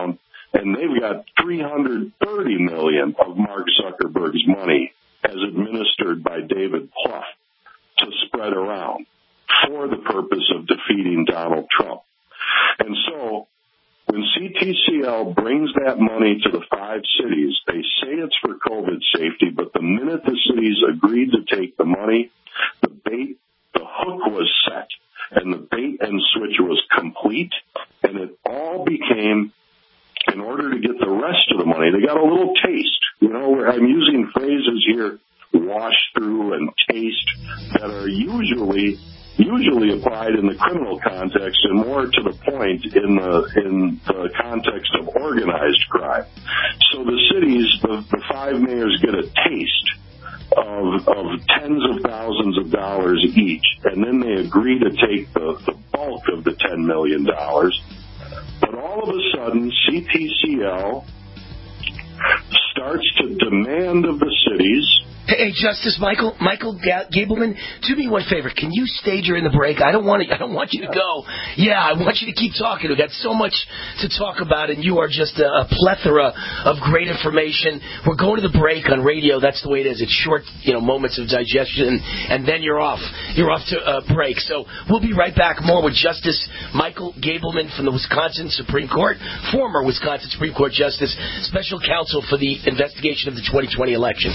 Speaker 20: and they've got three hundred thirty million dollars of Mark Zuckerberg's money as administered by David Plouffe to spread around for the purpose of defeating Donald Trump. And so when C T C L brings that money to the five cities, they say it's for COVID safety, but the minute the cities agreed to take the money, the bait, the hook was set, and the bait and switch was complete, and it all became, in order to get the rest of the money, they got a little taste. You know, I'm using phrases here, wash through and taste, that are usually usually applied in the criminal context and more to the point in the in the context of organized crime. So the cities, the, the five mayors get a taste of, of tens of thousands of dollars each, and then they agree to take the, the bulk of the ten million dollars. But all of a sudden, C T C L starts to demand of the cities.
Speaker 4: Hey, hey, Justice Michael, Michael Gableman, do me one favor. Can you stay during the break? I don't want to. I don't want you to go. Yeah, I want you to keep talking. We've got so much to talk about, and you are just a, a plethora of great information. We're going to the break on radio. That's the way it is. It's short, you know, moments of digestion, and then you're off. You're off to a break. So we'll be right back. More with Justice Michael Gableman from the Wisconsin Supreme Court, former Wisconsin Supreme Court Justice, special counsel for the investigation of the twenty twenty election.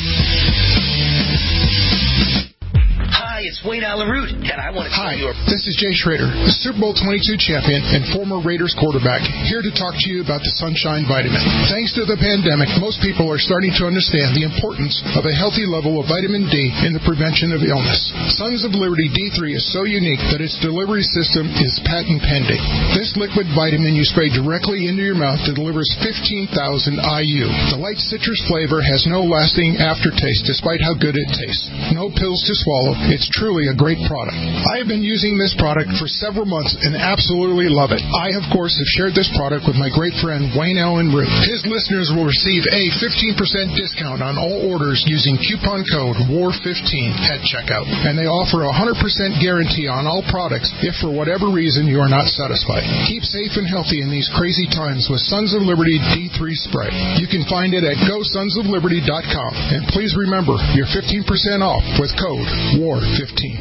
Speaker 4: Hi, it's Wayne Alaroot, and I want to tell
Speaker 21: Hi,
Speaker 4: you...
Speaker 21: this is Jay Schrader, the Super Bowl twenty-two champion and former Raiders quarterback, here to talk to you about the Sunshine Vitamin. Thanks to the pandemic, most people are starting to understand the importance of a healthy level of vitamin D in the prevention of illness. Sons of Liberty D three is so unique that its delivery system is patent pending. This liquid vitamin you spray directly into your mouth delivers fifteen thousand I U. The light citrus flavor has no lasting aftertaste despite how good it tastes. No pills to swallow. It's truly a great product. I have been using this product for several months and absolutely love it. I, of course, have shared this product with my great friend Wayne Allen Root. His listeners will receive a fifteen percent discount on all orders using coupon code W A R fifteen at checkout. And they offer a one hundred percent guarantee on all products if for whatever reason you are not satisfied. Keep safe and healthy in these crazy times with Sons of Liberty D three Spray. You can find it at go sons of liberty dot com. And please remember, you're fifteen percent off with code W A R fifteen.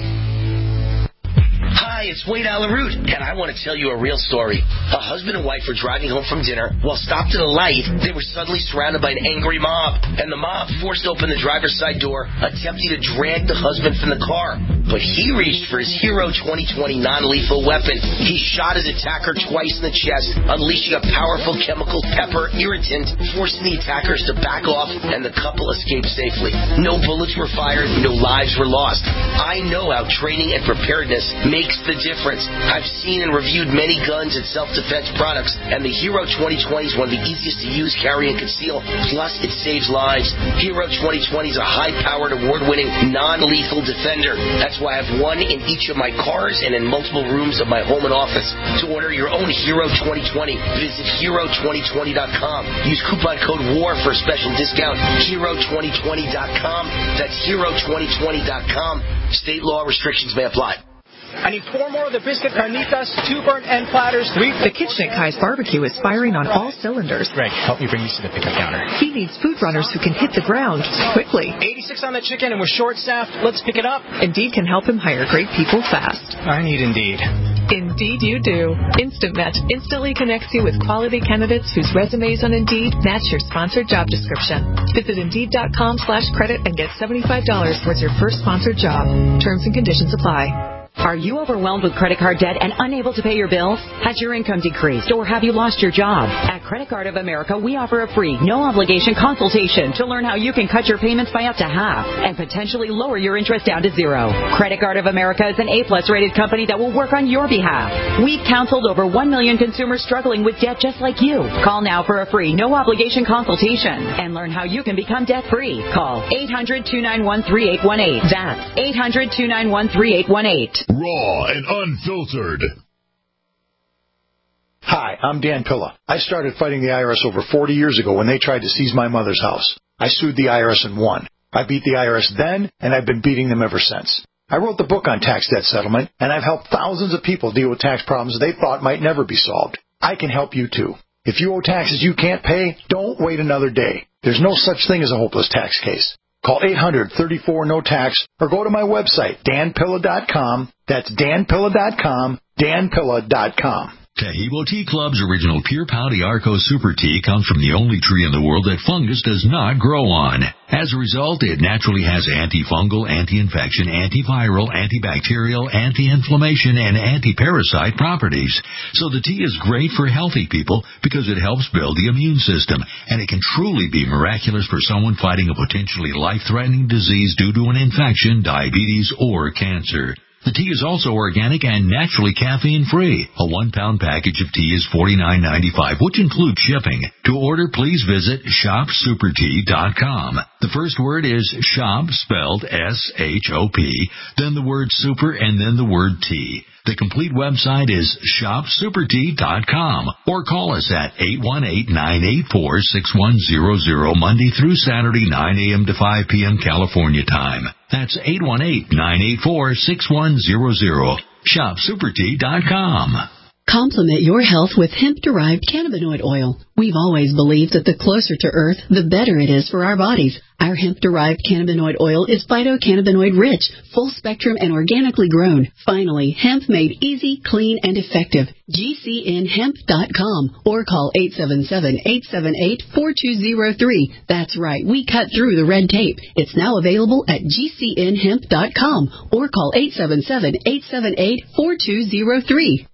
Speaker 4: Hi, it's Wayne Alaroot, and I want to tell you a real story. A husband and wife were driving home from dinner. While stopped at a light, they were suddenly surrounded by an angry mob, and the mob forced open the driver's side door, attempting to drag the husband from the car. But he reached for his Hero twenty twenty non-lethal weapon. He shot his attacker twice in the chest, unleashing a powerful chemical pepper irritant, forcing the attackers to back off, and the couple escaped safely. No bullets were fired, no lives were lost. I know how training and preparedness makes the difference. I've seen and reviewed many guns and self-defense products, and the Hero twenty twenty is one of the easiest to use, carry, and conceal. Plus, it saves lives. Hero twenty twenty is a high-powered, award-winning, non-lethal defender. That's why I have one in each of my cars and in multiple rooms of my home and office. To order your own Hero twenty twenty, visit hero twenty twenty dot com. Use coupon code W A R for a special discount. hero twenty twenty dot com. That's hero twenty twenty dot com. State law restrictions may apply.
Speaker 22: I need four more of the biscuit carnitas, two burnt end platters, three...
Speaker 23: The Kitchen at Kai's Barbecue is firing on all cylinders.
Speaker 22: Greg, help me bring these to the pickup counter.
Speaker 23: He needs food runners who can hit the ground quickly.
Speaker 22: eighty-six on the chicken and we're short-staffed. Let's pick it up.
Speaker 23: Indeed can help him hire great people fast.
Speaker 22: I need Indeed.
Speaker 23: Indeed you do. Instant Match instantly connects you with quality candidates whose resumes on Indeed match your sponsored job description. Visit Indeed.com slash credit and get seventy-five dollars towards your first sponsored job. Terms and conditions apply.
Speaker 24: Are you overwhelmed with credit card debt and unable to pay your bills? Has your income decreased or have you lost your job? At Credit Card of America, we offer a free, no-obligation consultation to learn how you can cut your payments by up to half and potentially lower your interest down to zero. Credit Card of America is an A-plus rated company that will work on your behalf. We've counseled over one million consumers struggling with debt just like you. Call now for a free, no-obligation consultation and learn how you can become debt-free. Call eight hundred, two nine one, three eight one eight. That's eight hundred, two nine one, three eight one eight.
Speaker 3: Raw and unfiltered.
Speaker 25: Hi, I'm Dan Pilla. I started fighting the I R S over forty years ago when they tried to seize my mother's house. I sued the I R S and won. I beat the I R S then, and I've been beating them ever since. I wrote the book on tax debt settlement, and I've helped thousands of people deal with tax problems they thought might never be solved. I can help you too. If you owe taxes you can't pay, don't wait another day. There's no such thing as a hopeless tax case. Call eight hundred, thirty-four, no tax or go to my website, dan pilla dot com. That's dan pilla dot com, dan pilla dot com.
Speaker 1: Tahibo Tea Club's original Pure Pau Arco Super Tea comes from the only tree in the world that fungus does not grow on. As a result, it naturally has antifungal, anti-infection, antiviral, antibacterial, anti-inflammation, and anti-parasite properties. So the tea is great for healthy people because it helps build the immune system, and it can truly be miraculous for someone fighting a potentially life-threatening disease due to an infection, diabetes, or cancer. The tea is also organic and naturally caffeine-free. A one-pound package of tea is forty-nine ninety-five, which includes shipping. To order, please visit shop super tea dot com. The first word is shop, spelled S H O P, then the word super, and then the word tea. The complete website is shop super tea dot com, or call us at eight one eight, nine eight four, six one zero zero Monday through Saturday, nine a.m. to five p.m. California time. That's eight one eight, nine eight four, six one zero zero. shop super tea dot com.
Speaker 16: Complement your health with hemp-derived cannabinoid oil. We've always believed that the closer to Earth, the better it is for our bodies. Our hemp-derived cannabinoid oil is phytocannabinoid-rich, full-spectrum, and organically grown. Finally, hemp made easy, clean, and effective. G C N hemp dot com or call eight seven seven, eight seven eight, four two zero three. That's right, we cut through the red tape. It's now available at G C N hemp dot com or call eight seven seven, eight seven eight, four two zero three.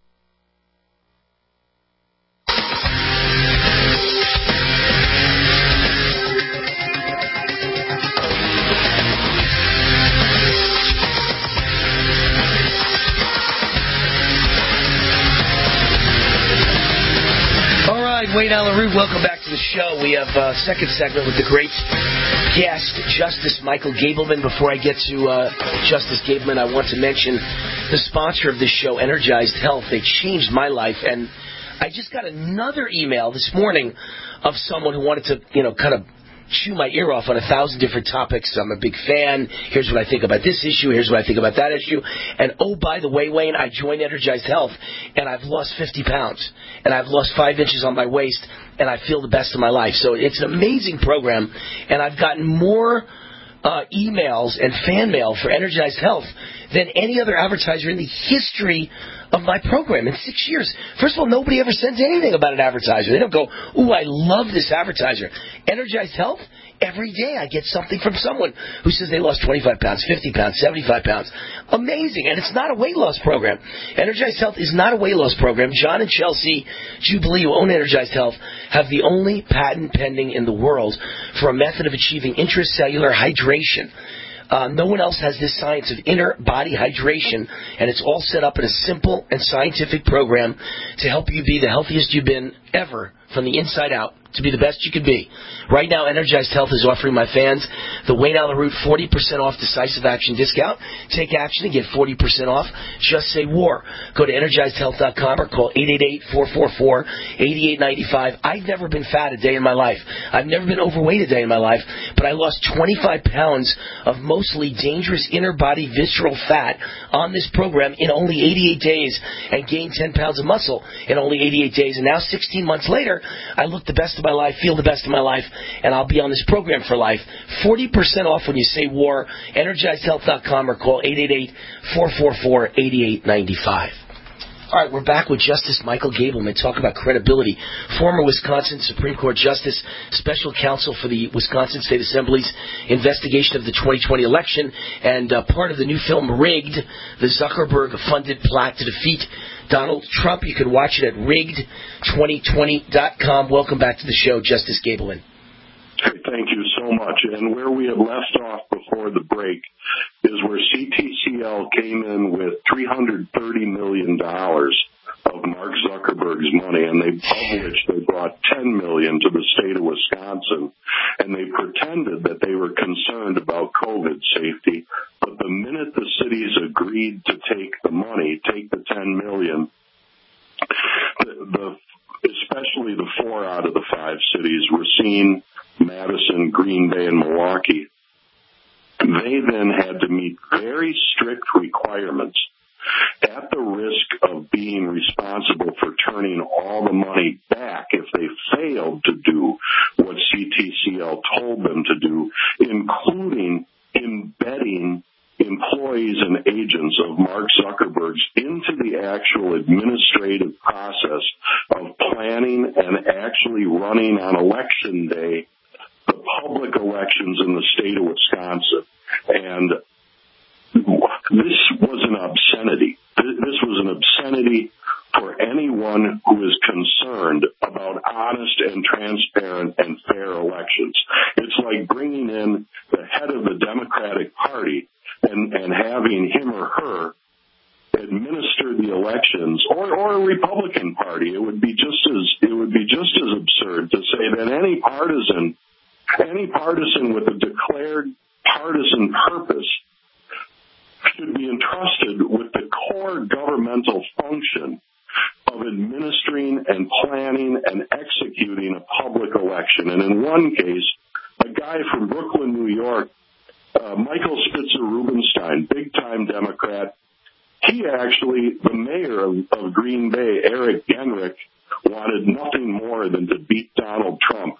Speaker 4: Wayne Allyn Root, welcome back to the show. We have a second segment with the great guest, Justice Michael Gableman. Before I get to uh, Justice Gableman, I want to mention the sponsor of this show, Energized Health. They changed my life, and I just got another email this morning of someone who wanted to, you know, kind of chew my ear off on a thousand different topics. I'm a big fan. Here's what I think about this issue. Here's what I think about that issue. And, oh, by the way, Wayne, I joined Energized Health, and I've lost fifty pounds. And I've lost five inches on my waist, and I feel the best of my life. So it's an amazing program, and I've gotten more uh, emails and fan mail for Energized Health than any other advertiser in the history of my program in six years. First of all, nobody ever sends anything about an advertiser. They don't go, ooh, I love this advertiser. Energized Health, every day I get something from someone who says they lost twenty-five pounds, fifty pounds, seventy-five pounds. Amazing. And it's not a weight loss program. Energized Health is not a weight loss program. John and Chelsea Jubilee, who own Energized Health, have the only patent pending in the world for a method of achieving intracellular hydration. Uh, no one else has this science of inner body hydration, and it's all set up in a simple and scientific program to help you be the healthiest you've been ever from the inside out, to be the best you could be. Right now, Energized Health is offering my fans the Wayne Allyn Root forty percent off decisive action discount. Take action and get forty percent off. Just say war. Go to energized health dot com or call eight eight eight, four four four, eight eight nine five. I've never been fat a day in my life. I've never been overweight a day in my life, but I lost twenty-five pounds of mostly dangerous inner body visceral fat on this program in only eighty-eight days and gained ten pounds of muscle in only eighty-eight days. And now, sixteen months later, I look the best of my life, feel the best of my life, and I'll be on this program for life. forty percent off when you say war. energized health dot com or call eight eight eight, four four four, eight eight nine five. All right, we're back with Justice Michael Gableman. Talk about credibility. Former Wisconsin Supreme Court Justice, special counsel for the Wisconsin State Assembly's investigation of the twenty twenty election, and uh, part of the new film Rigged, the Zuckerberg-funded plot to defeat Donald Trump. You can watch it at rigged twenty twenty dot com. Welcome back to the show, Justice Gableman.
Speaker 20: Hey, thank you so much. And where we had left off before the break is where C T C L came in with three hundred thirty million dollars of Mark Zuckerberg's money, and they, of which they brought ten million dollars to the state of Wisconsin, and they pretended that they were concerned about COVID safety. But the minute the cities agreed to take the money, take the ten million dollars, the, the especially the four out of the five cities, Racine, Madison, Green Bay, and Milwaukee, they then had to meet very strict requirements at the risk of being responsible for turning all the money back if they failed to do what C T C L told them to do, including embedding employees and agents of Mark Zuckerberg's into the actual administrative process of planning and actually running on election day the public elections in the state of Wisconsin. And this was an obscenity. This was an obscenity for anyone who is concerned about honest and transparent and fair elections. It's like bringing in the head of the Democratic Party and, and having him or her administer the elections, or, or a Republican Party. It would be just as it would be just as absurd to say that any partisan, any partisan with a declared partisan purpose should be entrusted with the core governmental function of administering and planning and executing a public election. And in one case, a guy from Brooklyn, New York, uh, Michael Spitzer Rubenstein, big-time Democrat, he actually, the mayor of, of Green Bay, Eric Genrich, wanted nothing more than to beat Donald Trump.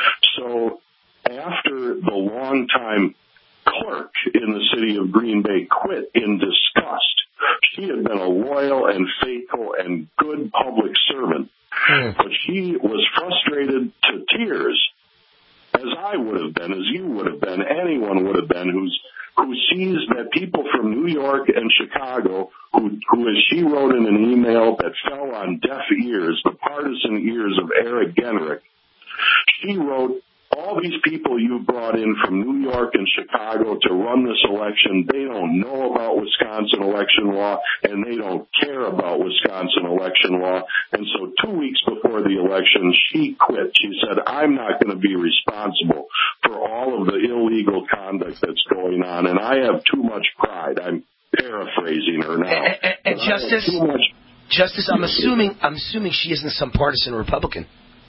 Speaker 20: So after the longtime clerk in the city of Green Bay quit in disgust, she had been a loyal and faithful and good public servant, mm. but she was frustrated to tears, as I would have been, as you would have been, anyone would have been who's who sees that people from New York and Chicago, who, who as she wrote in an email that fell on deaf ears, the partisan ears of Eric Genrich, she wrote, all these people you've brought in from New York and Chicago to run this election, they don't know about Wisconsin election law, and they don't care about Wisconsin election law. And so two weeks before the election, she quit. She said, I'm not going to be responsible for all of the illegal conduct that's going on, and I have too much pride. I'm paraphrasing her now.
Speaker 4: And, and, and Justice, Justice, I'm assuming, I'm assuming she isn't some partisan Republican.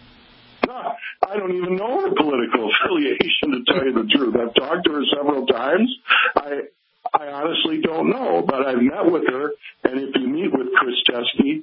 Speaker 20: No, I don't even know her political affiliation, to tell you the truth. I've talked to her several times. I I honestly don't know, but I've met with her, and if you meet with Chris Teske,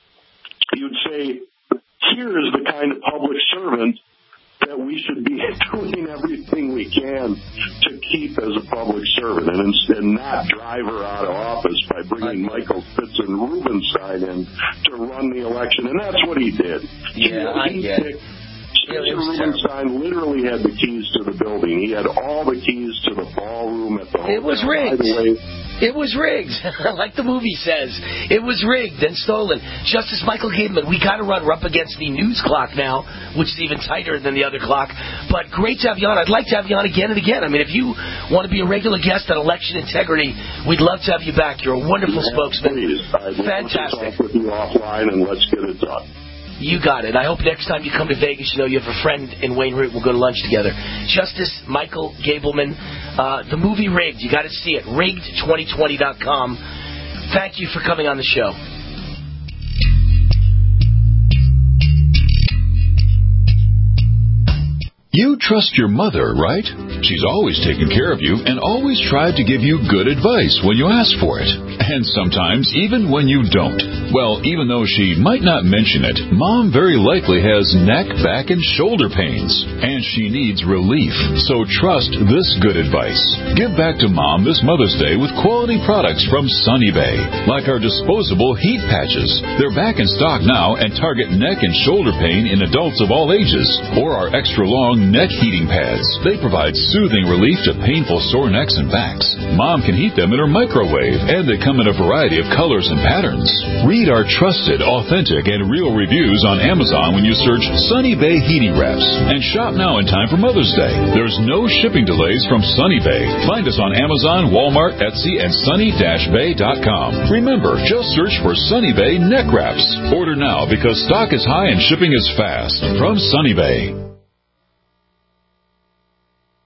Speaker 20: you'd say, here is the kind of public servant that we should be doing everything we can to keep as a public servant, and instead not drive her out of office by bringing Michael Spitzer and Rubenstein in to run the election, and that's what he did.
Speaker 4: Yeah, I
Speaker 20: he
Speaker 4: get
Speaker 20: picked, Spitzer Rubenstein literally had the keys to the building. He had all the keys to the ballroom at the hotel.
Speaker 4: It was rigged.
Speaker 20: By the way,
Speaker 4: It was rigged, like the movie says. It was rigged and stolen. Justice Michael Gableman, we got to run. We're up against the news clock now, which is even tighter than the other clock. But great to have you on. I'd like to have you on again and again. I mean, if you want to be a regular guest on election integrity, we'd love to have you back. You're a wonderful yeah, spokesman.
Speaker 20: Please. I'd
Speaker 4: Fantastic.
Speaker 20: Love to talk with you offline, and let's get it done.
Speaker 4: You got it. I hope next time you come to Vegas, you know you have a friend in Wayne Root. We'll go to lunch together. Justice Michael Gableman, uh, the movie Rigged. You got to see it. rigged twenty twenty dot com. Thank you for coming on the show.
Speaker 1: You trust your mother, right? She's always taken care of you and always tried to give you good advice when you ask for it. And sometimes even when you don't. Well, even though she might not mention it, Mom very likely has neck, back, and shoulder pains. And she needs relief. So trust this good advice. Give back to Mom this Mother's Day with quality products from Sunny Bay. Like our disposable heat patches. They're back in stock now and target neck and shoulder pain in adults of all ages. Or our extra long neck heating pads. They provide soothing relief to painful sore necks and backs. Mom can heat them in her microwave, and they come in a variety of colors and patterns. Read our trusted, authentic, and real reviews on Amazon when you search Sunny Bay Heating Wraps. And shop now in time for Mother's Day. There's no shipping delays from Sunny Bay. Find us on Amazon, Walmart, Etsy, and sunny dash bay dot com. Remember, just search for Sunny Bay Neck Wraps. Order now because stock is high and shipping is fast. From Sunny Bay.